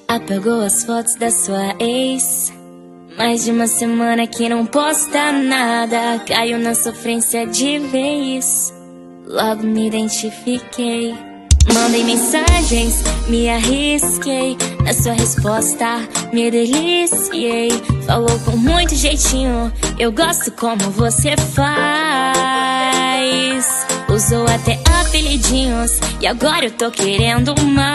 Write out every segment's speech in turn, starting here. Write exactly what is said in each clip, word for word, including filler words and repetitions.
Apagou as fotos da sua ex. Mais de uma semana que não posta nada. Caiu na sofrência de vez. Logo me identifiquei. Mandei mensagens, me arrisquei. Na sua resposta, me deliciei. Falou com muito jeitinho, eu gosto como você faz. Usou até apelidinhos e agora eu tô querendo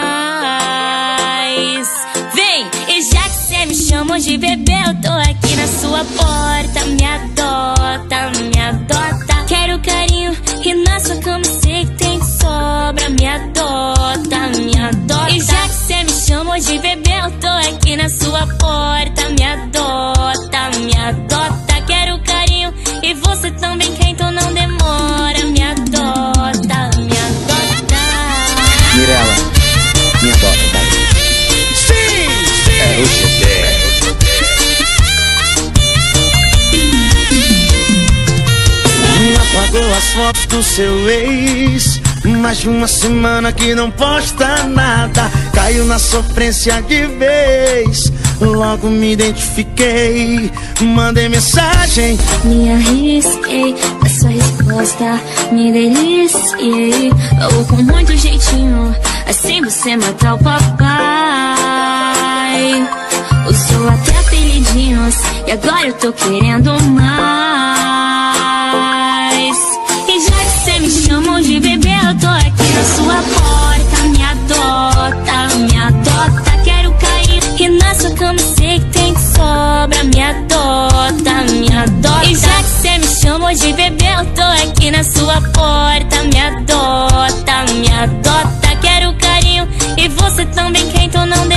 mais. Vem, e já que cê me chamou de bebê, eu tô aqui na sua porta. Me adota, me adota. Quero carinho e na sua cama sei que tem de sobra. Me adota, me adota. E já que cê me chamou de bebê, eu tô aqui na sua porta. Me adota, me adota. Quero carinho e você também quer, então não demora. Me adota, me adota. Mirella, me adota, vai. Sim, sim. É o G D. Apagou as fotos do seu ex. Mais de uma semana que não posta nada. Caiu na sofrência de vez. Logo me identifiquei. Mandei mensagem, me arrisquei. Na sua resposta, me deliciei. Falou com muito jeitinho, assim você mata o papai. Usou até apelidinhos e agora eu tô querendo mais. E já que cê me chamou de bebê, eu tô aqui na sua porta. Me adota, me adota. Quero cair e na sua cama sei que tem de sobra. Me adota, me adota. E já que cê me chamou de bebê, eu tô aqui na sua porta. Me adota, me adota. Quero carinho e você também quer, então não